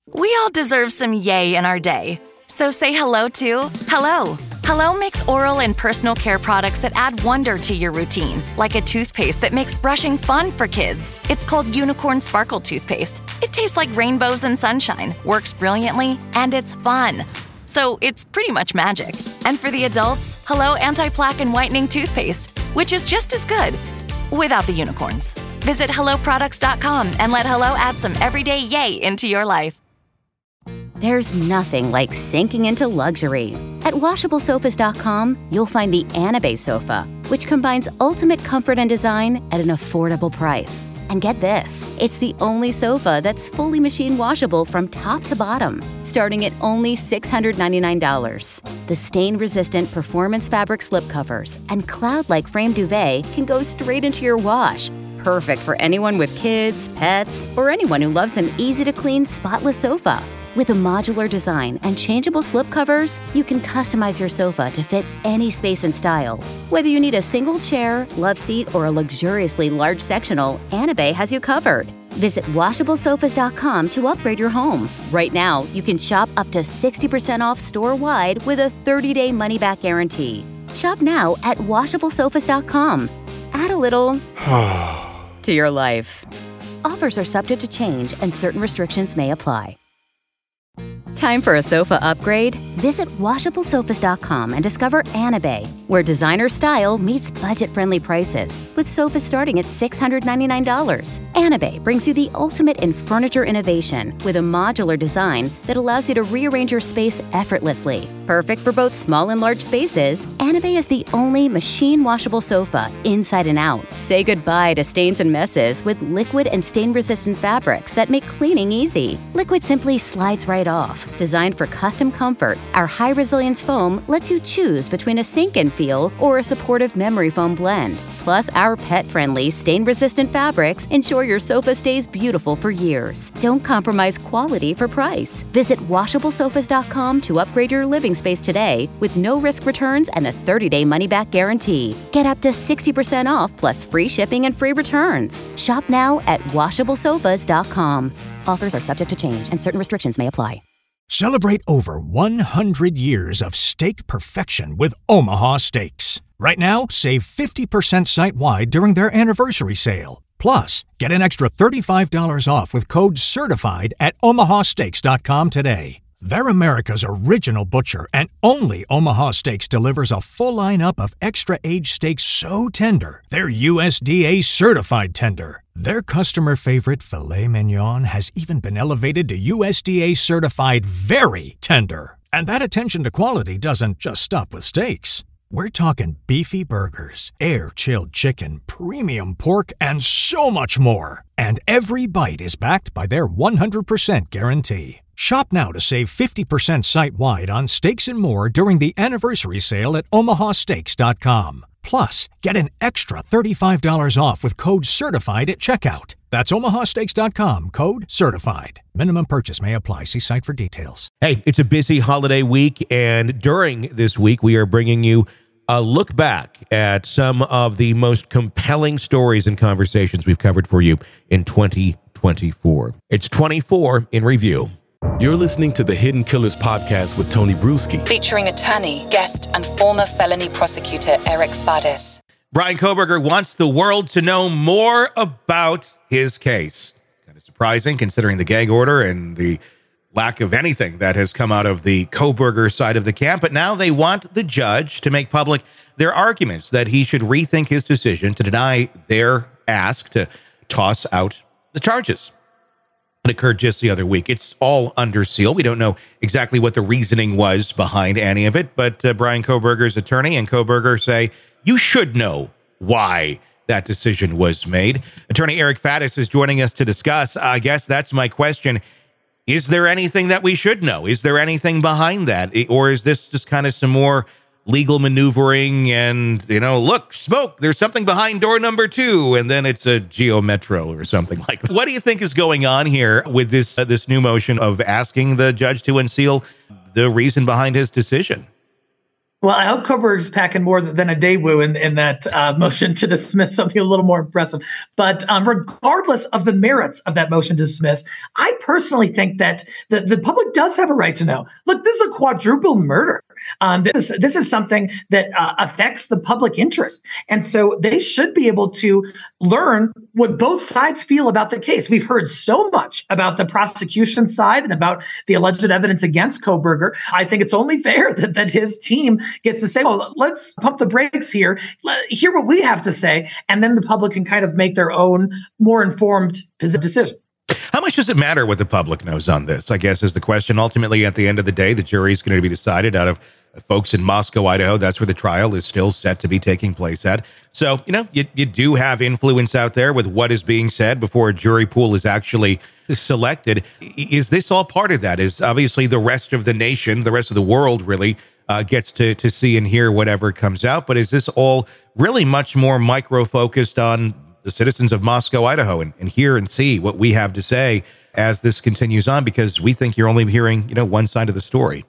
We all deserve some yay in our day. So say hello to Hello. Hello makes oral and personal care products that add wonder to your routine, like a toothpaste that makes brushing fun for kids. It's called Unicorn Sparkle Toothpaste. It tastes like rainbows and sunshine, works brilliantly, and it's fun. So it's pretty much magic. And for the adults, Hello Anti-Plaque and Whitening Toothpaste, which is just as good, without the unicorns. Visit HelloProducts.com and let Hello add some everyday yay into your life. There's nothing like sinking into luxury. At WashableSofas.com, you'll find the Anabay sofa, which combines ultimate comfort and design at an affordable price. And get this, it's the only sofa that's fully machine washable from top to bottom, starting at only $699. The stain-resistant performance fabric slipcovers and cloud-like frame duvet can go straight into your wash. Perfect for anyone with kids, pets, or anyone who loves an easy-to-clean, spotless sofa. With a modular design and changeable slipcovers, you can customize your sofa to fit any space and style. Whether you need a single chair, love seat, or a luxuriously large sectional, Anabay has you covered. Visit WashableSofas.com to upgrade your home. Right now, you can shop up to 60% off store-wide with a 30-day money-back guarantee. Shop now at WashableSofas.com. Add a little to your life. Offers are subject to change and certain restrictions may apply. Time for a sofa upgrade? Visit WashableSofas.com and discover Anabay, where designer style meets budget-friendly prices, with sofas starting at $699. Anabay brings you the ultimate in furniture innovation with a modular design that allows you to rearrange your space effortlessly. Perfect for both small and large spaces, Anabay is the only machine-washable sofa inside and out. Say goodbye to stains and messes with liquid and stain-resistant fabrics that make cleaning easy. Liquid simply slides right off. Designed for custom comfort, our high-resilience foam lets you choose between a sink-in feel or a supportive memory foam blend. Plus, our pet-friendly, stain-resistant fabrics ensure your sofa stays beautiful for years. Don't compromise quality for price. Visit WashableSofas.com to upgrade your living space today with no-risk returns and a 30-day money-back guarantee. Get up to 60% off plus free shipping and free returns. Shop now at WashableSofas.com. Offers are subject to change and certain restrictions may apply. Celebrate over 100 years of steak perfection with Omaha Steaks. Right now, save 50% site-wide during their anniversary sale. Plus, get an extra $35 off with code CERTIFIED at omahasteaks.com today. They're America's original butcher, and only Omaha Steaks delivers a full lineup of extra-aged steaks so tender, they're USDA certified tender. Their customer favorite filet mignon has even been elevated to USDA certified very tender. And that attention to quality doesn't just stop with steaks. We're talking beefy burgers, air-chilled chicken, premium pork, and so much more. And every bite is backed by their 100% guarantee. Shop now to save 50% site-wide on steaks and more during the anniversary sale at omahasteaks.com. Plus, get an extra $35 off with code CERTIFIED at checkout. That's omahasteaks.com, code CERTIFIED. Minimum purchase may apply. See site for details. Hey, it's a busy holiday week, and during this week, we are bringing you a look back at some of the most compelling stories and conversations we've covered for you in 2024. It's 24 in review. You're listening to the Hidden Killers podcast with Tony Bruschi, featuring attorney, guest, and former felony prosecutor Eric Fadis. Bryan Kohberger wants the world to know more about his case. Kind of surprising considering the gag order and the lack of anything that has come out of the Kohberger side of the camp. But now they want the judge to make public their arguments that he should rethink his decision to deny their ask to toss out the charges. It occurred just the other week. It's all under seal. We don't know exactly what the reasoning was behind any of it, but Bryan Kohberger's attorney and Kohberger say you should know why that decision was made. Attorney Eric Fadis is joining us to discuss. I guess that's my question. Is there anything that we should know? Is there anything behind that? Or is this just kind of some more legal maneuvering and, look, smoke, there's something behind door number 2, and then it's a Geo Metro or something like that. What do you think is going on here with this new motion of asking the judge to unseal the reason behind his decision? Well, I hope Koberger's packing more than a Daewoo in that motion to dismiss, something a little more impressive. But regardless of the merits of that motion to dismiss, I personally think that the public does have a right to know. Look, this is a quadruple murder. This is something that affects the public interest. And so they should be able to learn what both sides feel about the case. We've heard so much about the prosecution side and about the alleged evidence against Kohberger. I think it's only fair that his team gets to say, well, let's pump the brakes here, hear what we have to say, and then the public can kind of make their own more informed decision. How much does it matter what the public knows on this, I guess, is the question. Ultimately, at the end of the day, the jury is going to be decided out of folks in Moscow, Idaho. That's where the trial is still set to be taking place at. So, you do have influence out there with what is being said before a jury pool is actually selected. Is this all part of that? Is obviously the rest of the nation, the rest of the world really gets to see and hear whatever comes out. But is this all really much more micro-focused on the citizens of Moscow, Idaho, and hear and see what we have to say as this continues on, because we think you're only hearing, one side of the story?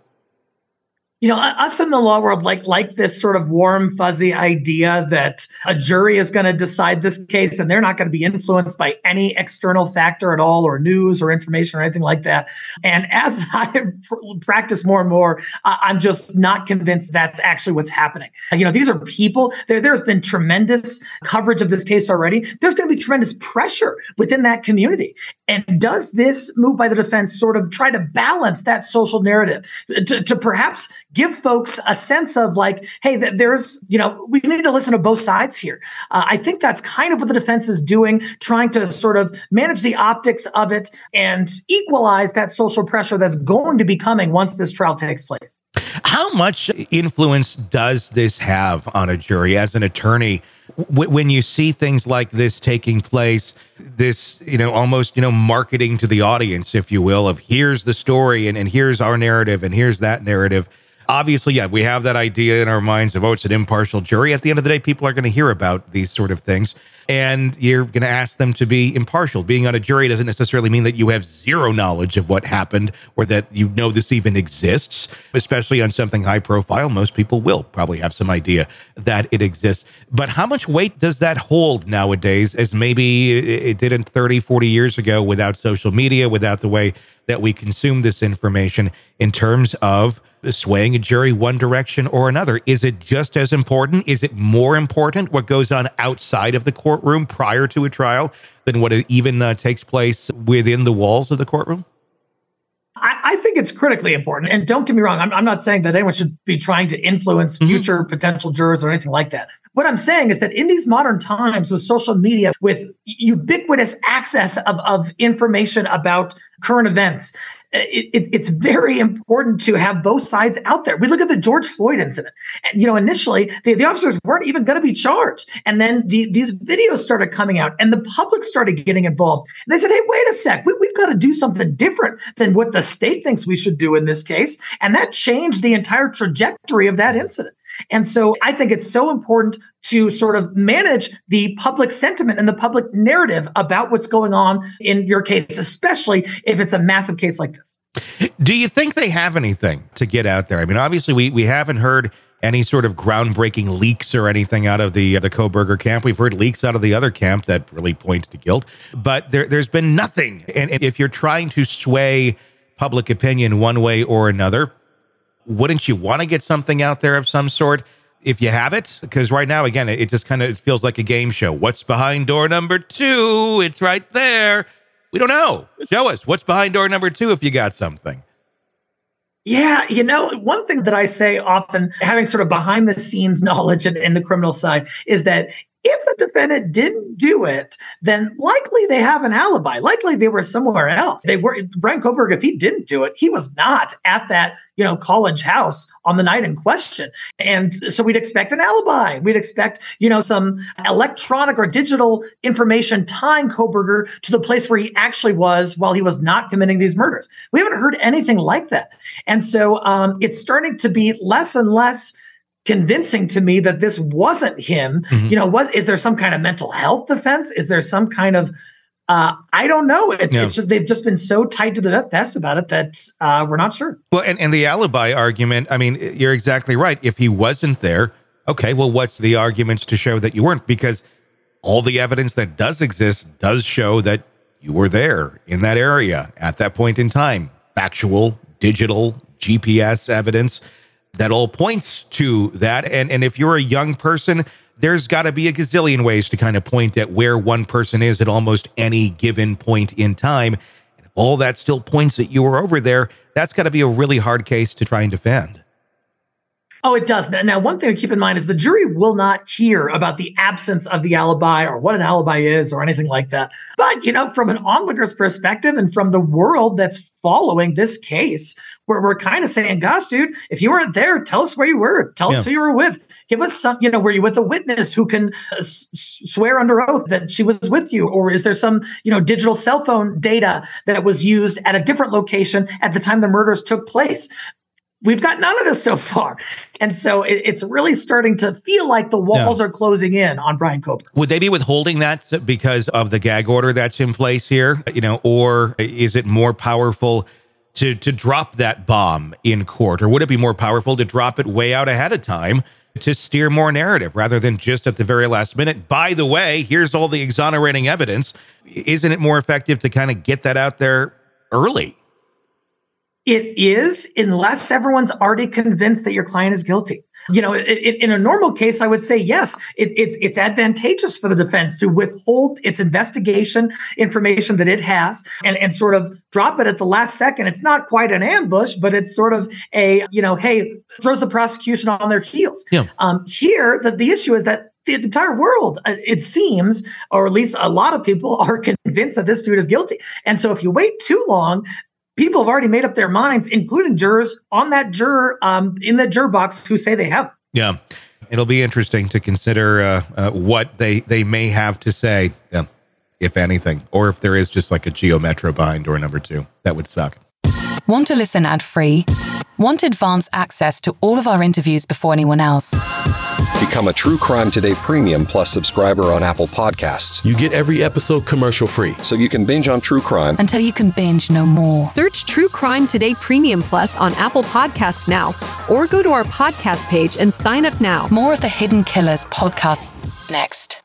Us in the law world like this sort of warm, fuzzy idea that a jury is going to decide this case and they're not going to be influenced by any external factor at all, or news or information or anything like that. And as I practice more and more, I'm just not convinced that's actually what's happening. These are people. There's been tremendous coverage of this case already. There's going to be tremendous pressure within that community. And does this move by the defense sort of try to balance that social narrative to perhaps give folks a sense of hey, there's, we need to listen to both sides here. I think that's kind of what the defense is doing, trying to sort of manage the optics of it and equalize that social pressure that's going to be coming once this trial takes place. How much influence does this have on a jury as an attorney? When you see things like this taking place, this, almost, marketing to the audience, if you will, of here's the story and here's our narrative and here's that narrative. Obviously, yeah, we have that idea in our minds of, it's an impartial jury. At the end of the day, people are going to hear about these sort of things, and you're going to ask them to be impartial. Being on a jury doesn't necessarily mean that you have zero knowledge of what happened or that this even exists, especially on something high profile. Most people will probably have some idea that it exists. But how much weight does that hold nowadays, as maybe it didn't 30, 40 years ago, without social media, without the way that we consume this information, in terms of swaying a jury one direction or another? Is it just as important? Is it more important what goes on outside of the courtroom prior to a trial than what even takes place within the walls of the courtroom? I think it's critically important. And don't get me wrong, I'm not saying that anyone should be trying to influence future potential jurors or anything like that. What I'm saying is that in these modern times with social media, with ubiquitous access of information about current events, it's very important to have both sides out there. We look at the George Floyd incident. And, initially, the officers weren't even going to be charged. And then these videos started coming out and the public started getting involved. And they said, hey, wait a sec, we've got to do something different than what the state thinks we should do in this case. And that changed the entire trajectory of that incident. And so I think it's so important to sort of manage the public sentiment and the public narrative about what's going on in your case, especially if it's a massive case like this. Do you think they have anything to get out there? I mean, obviously, we haven't heard any sort of groundbreaking leaks or anything out of the Kohberger camp. We've heard leaks out of the other camp that really point to guilt, but there's been nothing. And if you're trying to sway public opinion one way or another, wouldn't you want to get something out there of some sort if you have it? Because right now, again, it just kind of feels like a game show. What's behind door number 2? It's right there. We don't know. Show us what's behind door number 2 if you got something. Yeah, one thing that I say often, having sort of behind the scenes knowledge in the criminal side, is that if a defendant didn't do it, then likely they have an alibi. Likely they were somewhere else. Brian Kohberger, if he didn't do it, he was not at that, college house on the night in question. And so we'd expect an alibi. We'd expect, some electronic or digital information tying Kohberger to the place where he actually was while he was not committing these murders. We haven't heard anything like that. And so it's starting to be less and less convincing to me that this wasn't him. Is there some kind of mental health defense? Is there some kind of I don't know. It's just they've just been so tight to the vest about it that we're not sure. Well, and the alibi argument, I mean, you're exactly right. If he wasn't there, okay, well, what's the arguments to show that you weren't? Because all the evidence that does exist does show that you were there in that area at that point in time. Factual, digital, GPS evidence that all points to that. And if you're a young person, there's got to be a gazillion ways to kind of point at where one person is at almost any given point in time. And if all that still points that you were over there, that's got to be a really hard case to try and defend. Oh, it does. Now, one thing to keep in mind is the jury will not hear about the absence of the alibi or what an alibi is or anything like that. But, from an onlooker's perspective and from the world that's following this case, we're kind of saying, gosh, dude, if you weren't there, tell us where you were. Tell us who you were with. Give us some, were you with a witness who can swear under oath that she was with you? Or is there some, digital cell phone data that was used at a different location at the time the murders took place? We've got none of this so far. And so it's really starting to feel like the walls are closing in on Bryan Kohberger. Would they be withholding that because of the gag order that's in place here? Or is it more powerful to drop that bomb in court? Or would it be more powerful to drop it way out ahead of time to steer more narrative rather than just at the very last minute? By the way, here's all the exonerating evidence. Isn't it more effective to kind of get that out there early? It is, unless everyone's already convinced that your client is guilty. In a normal case, I would say, yes, it's advantageous for the defense to withhold its investigation information that it has and sort of drop it at the last second. It's not quite an ambush, but it's sort of hey, throws the prosecution on their heels. Yeah. Here, the issue is that the entire world, it seems, or at least a lot of people are convinced that this dude is guilty. And so if you wait too long, people have already made up their minds, including jurors on that juror in the juror box who say they have. Yeah, it'll be interesting to consider what they may have to say, if anything, or if there is just like a Geo Metro behind door number 2. That would suck. Want to listen ad-free? Want advanced access to all of our interviews before anyone else? Become a True Crime Today Premium Plus subscriber on Apple Podcasts. You get every episode commercial-free. So you can binge on true crime until you can binge no more. Search True Crime Today Premium Plus on Apple Podcasts now, or go to our podcast page and sign up now. More of the Hidden Killers podcast next.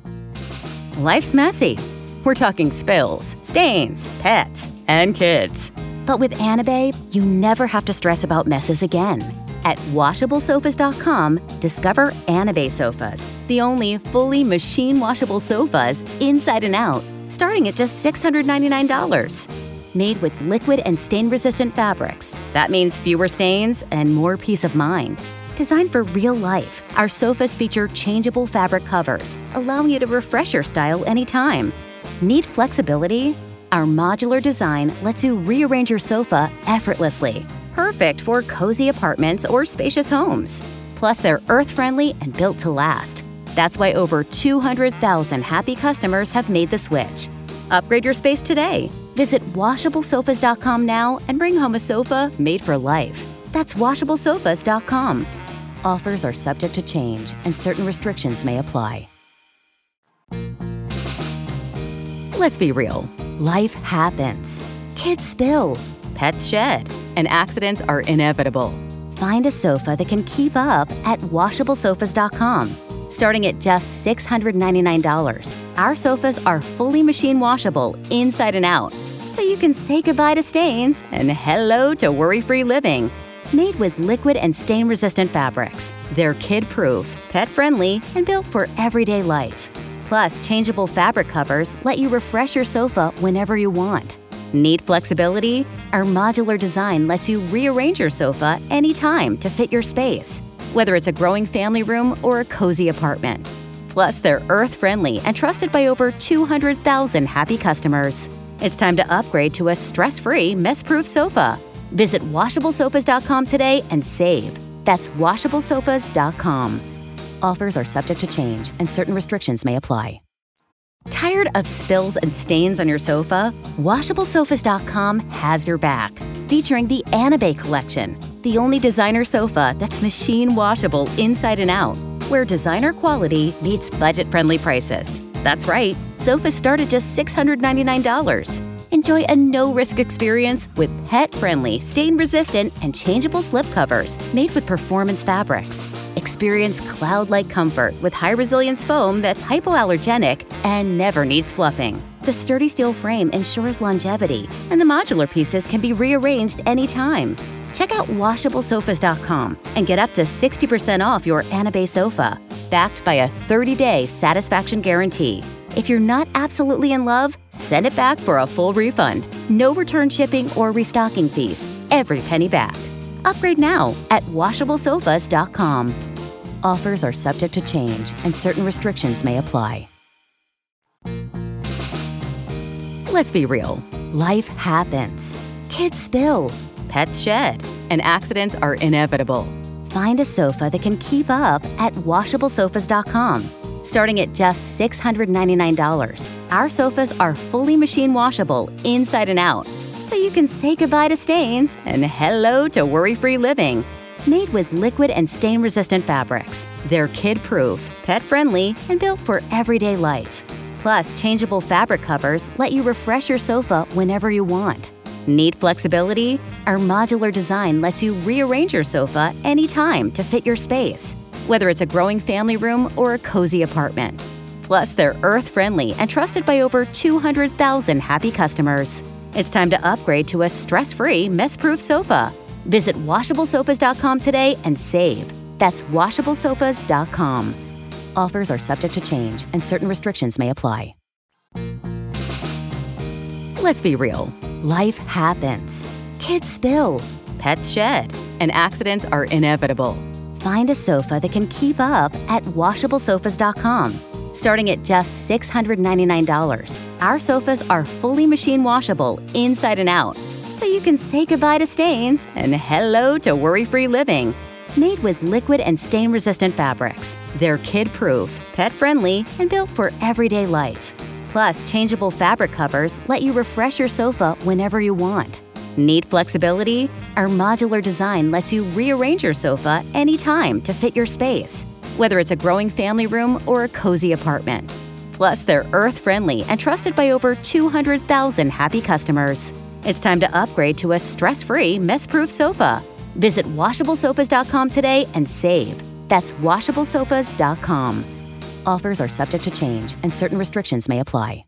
Life's messy. We're talking spills, stains, pets, and kids. But with Anabae, you never have to stress about messes again. At WashableSofas.com, discover Anabae sofas, the only fully machine-washable sofas inside and out, starting at just $699. Made with liquid and stain-resistant fabrics. That means fewer stains and more peace of mind. Designed for real life, our sofas feature changeable fabric covers, allowing you to refresh your style anytime. Need flexibility? Our modular design lets you rearrange your sofa effortlessly. Perfect for cozy apartments or spacious homes. Plus, they're earth-friendly and built to last. That's why over 200,000 happy customers have made the switch. Upgrade your space today. Visit WashableSofas.com now and bring home a sofa made for life. That's WashableSofas.com. Offers are subject to change and certain restrictions may apply. Let's be real. Life happens. Kids spill. Pets shed. And accidents are inevitable. Find a sofa that can keep up at WashableSofas.com. Starting at just $699. Our sofas are fully machine washable inside and out. So you can say goodbye to stains and hello to worry-free living. Made with liquid and stain-resistant fabrics. They're kid-proof, pet-friendly, and built for everyday life. Plus, changeable fabric covers let you refresh your sofa whenever you want. Need flexibility? Our modular design lets you rearrange your sofa anytime to fit your space, whether it's a growing family room or a cozy apartment. Plus, they're earth-friendly and trusted by over 200,000 happy customers. It's time to upgrade to a stress-free, mess-proof sofa. Visit WashableSofas.com today and save. That's WashableSofas.com. Offers are subject to change and certain restrictions may apply. Tired of spills and stains on your sofa? WashableSofas.com has your back. Featuring the Anabae collection, the only designer sofa that's machine washable inside and out, where designer quality meets budget-friendly prices. That's right, Sofas start at just $699. Enjoy a no-risk experience with pet-friendly, stain-resistant, and changeable slipcovers made with performance fabrics. Experience cloud-like comfort with high-resilience foam that's hypoallergenic and never needs fluffing. The sturdy steel frame ensures longevity, and the modular pieces can be rearranged anytime. Check out WashableSofas.com and get up to 60% off your Anabay sofa, backed by a 30-day satisfaction guarantee. If you're not absolutely in love, send it back for a full refund. No return shipping or restocking fees. Every penny back. Upgrade now at WashableSofas.com. Offers are subject to change and certain restrictions may apply. Let's be real. Life happens. Kids spill. Pets shed. And accidents are inevitable. Find a sofa that can keep up at WashableSofas.com. Starting at just $699, our sofas are fully machine washable inside and out, so you can say goodbye to stains and hello to worry-free living. Made with liquid and stain-resistant fabrics, they're kid-proof, pet-friendly, and built for everyday life. Plus, changeable fabric covers let you refresh your sofa whenever you want. Need flexibility? Our modular design lets you rearrange your sofa anytime to fit your space, whether it's a growing family room or a cozy apartment. Plus, they're earth-friendly and trusted by over 200,000 happy customers. It's time to upgrade to a stress-free, mess-proof sofa. Visit WashableSofas.com today and save. That's WashableSofas.com. Offers are subject to change and certain restrictions may apply. Let's be real. Life happens. Kids spill. Pets shed. And accidents are inevitable. Find a sofa that can keep up at WashableSofas.com. Starting at just $699, our sofas are fully machine washable inside and out, so you can say goodbye to stains and hello to worry-free living. Made with liquid and stain-resistant fabrics, they're kid-proof, pet-friendly, and built for everyday life. Plus, changeable fabric covers let you refresh your sofa whenever you want. Need flexibility? Our modular design lets you rearrange your sofa anytime to fit your space, whether it's a growing family room or a cozy apartment. Plus, they're earth-friendly and trusted by over 200,000 happy customers. It's time to upgrade to a stress-free, mess-proof sofa. Visit WashableSofas.com today and save. That's WashableSofas.com. Offers are subject to change and certain restrictions may apply.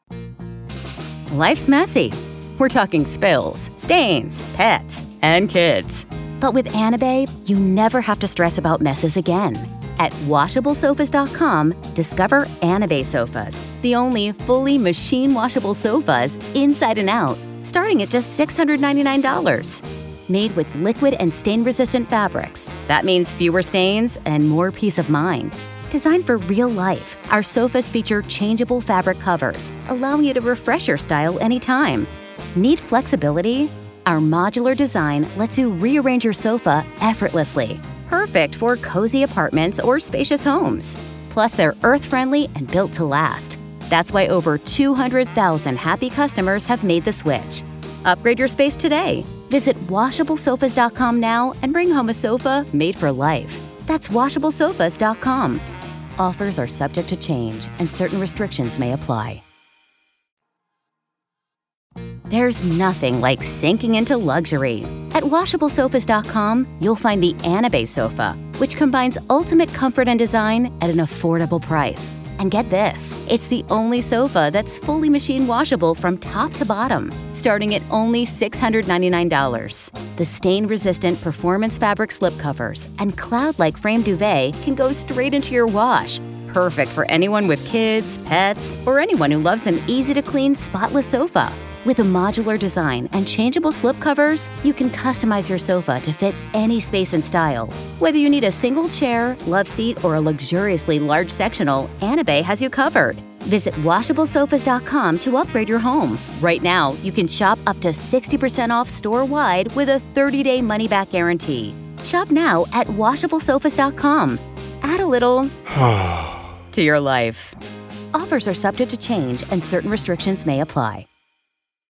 Life's messy. We're talking spills, stains, pets, and kids. But with Anabay, you never have to stress about messes again. At WashableSofas.com, discover Anabay sofas, the only fully machine washable sofas inside and out, starting at just $699. Made with liquid and stain-resistant fabrics. That means fewer stains and more peace of mind. Designed for real life, our sofas feature changeable fabric covers, allowing you to refresh your style anytime. Need flexibility? Our modular design lets you rearrange your sofa effortlessly. Perfect for cozy apartments or spacious homes. Plus, they're earth-friendly and built to last. That's why over 200,000 happy customers have made the switch. Upgrade your space today. Visit WashableSofas.com now and bring home a sofa made for life. That's WashableSofas.com. Offers are subject to change and certain restrictions may apply. There's nothing like sinking into luxury. At WashableSofas.com, you'll find the Anabay sofa, which combines ultimate comfort and design at an affordable price. And get this, it's the only sofa that's fully machine washable from top to bottom, starting at only $699. The stain-resistant performance fabric slipcovers and cloud-like frame duvet can go straight into your wash. Perfect for anyone with kids, pets, or anyone who loves an easy-to-clean, spotless sofa. With a modular design and changeable slipcovers, you can customize your sofa to fit any space and style. Whether you need a single chair, love seat, or a luxuriously large sectional, Anabay has you covered. Visit WashableSofas.com to upgrade your home. Right now, you can shop up to 60% off store-wide with a 30-day money-back guarantee. Shop now at WashableSofas.com. Add a little to your life. Offers are subject to change and certain restrictions may apply.